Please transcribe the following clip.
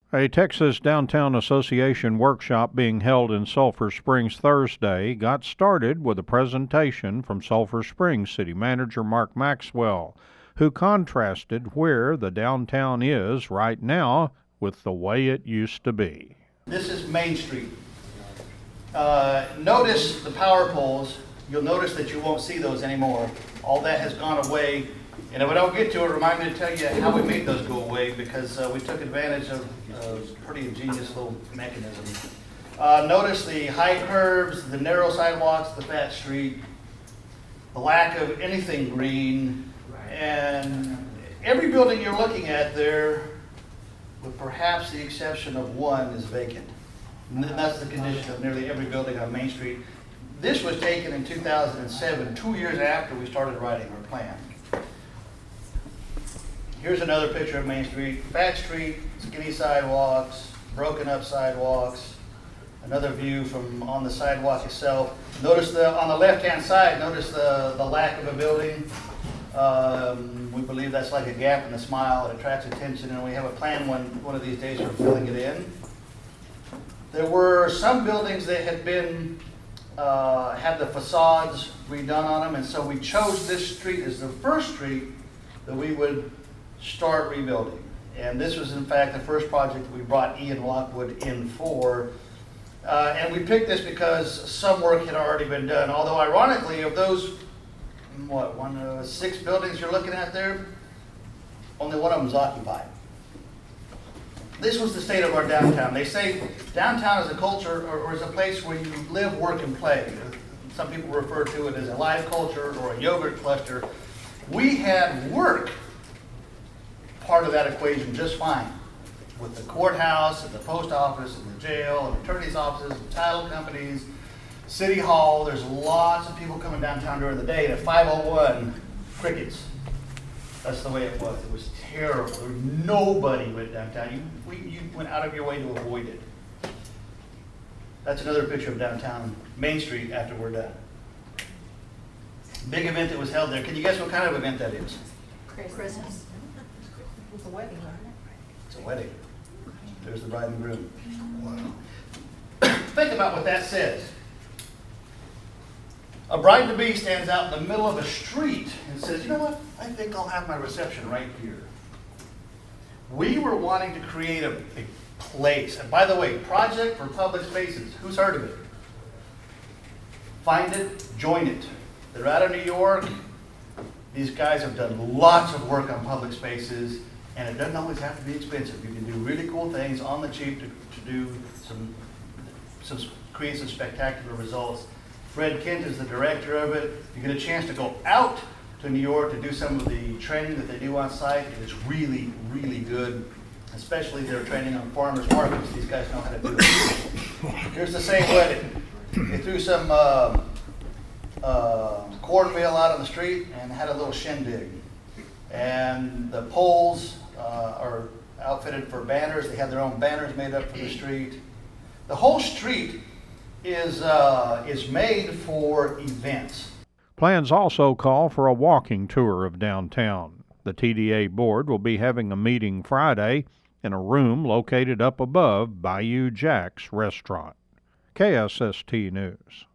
A Texas Downtown Association workshop being held in Sulphur Springs Thursday got started with a presentation from Sulphur Springs City Manager Mark Maxwell, who contrasted where the downtown is right now with the way it used to be. This is Main Street. Notice the power poles. You'll notice that you won't see those anymore. All that has gone away. And if I don't get to it, remind me to tell you how we made those go away, because we took advantage of a pretty ingenious little mechanism. Notice the high curbs, the narrow sidewalks, the fat street, the lack of anything green, and every building you're looking at there, with perhaps the exception of one, is vacant. And that's the condition of nearly every building on Main Street. This was taken in 2007, 2 years after we started writing our plan. Here's another picture of Main Street. Fat street, skinny sidewalks, broken up sidewalks. Another view from on the sidewalk itself. Notice on the left-hand side, notice the lack of a building. We believe that's like a gap in the smile. It attracts attention, and we have a plan one of these days for filling it in. There were some buildings that had been had the facades redone on them, and so we chose this street as the first street that we would start rebuilding. And this was in fact the first project that we brought Ian Lockwood in for. And we picked this because some work had already been done. Although ironically, of those, 6 buildings you're looking at there, only one of them is occupied. This was the state of our downtown. They say downtown is a culture or is a place where you live, work, and play. Some people refer to it as a live culture or a yogurt cluster. We had work part of that equation just fine, with the courthouse and the post office and the jail and attorney's offices and title companies, city hall. There's lots of people coming downtown during the day. And at 501, crickets. That's the way it was. It was terrible. There was nobody went downtown. You went out of your way to avoid it. That's another picture of downtown Main Street after we're done. Big event that was held there. Can you guess what kind of event that is? Christmas. It's a wedding, isn't it? It's a wedding. There's the bride and groom. Wow. Think about what that says. A bride-to-be stands out in the middle of a street and says, you know what, I think I'll have my reception right here. We were wanting to create a place. And by the way, Project for Public Spaces. Who's heard of it? Find it, join it. They're out of New York. These guys have done lots of work on public spaces, and it doesn't always have to be expensive. You can do really cool things on the cheap to do create some spectacular results. Fred Kent is the director of it. If you get a chance to go out to New York to do some of the training that they do on site, it is really, really good, especially their training on farmers markets. These guys know how to do it. Here's the same wedding. They threw some cornmeal out on the street and had a little shindig. And the poles are outfitted for banners. They have their own banners made up for the street. The whole street is made for events. Plans also call for a walking tour of downtown. The TDA board will be having a meeting Friday in a room located up above Bayou Jack's restaurant. KSST News.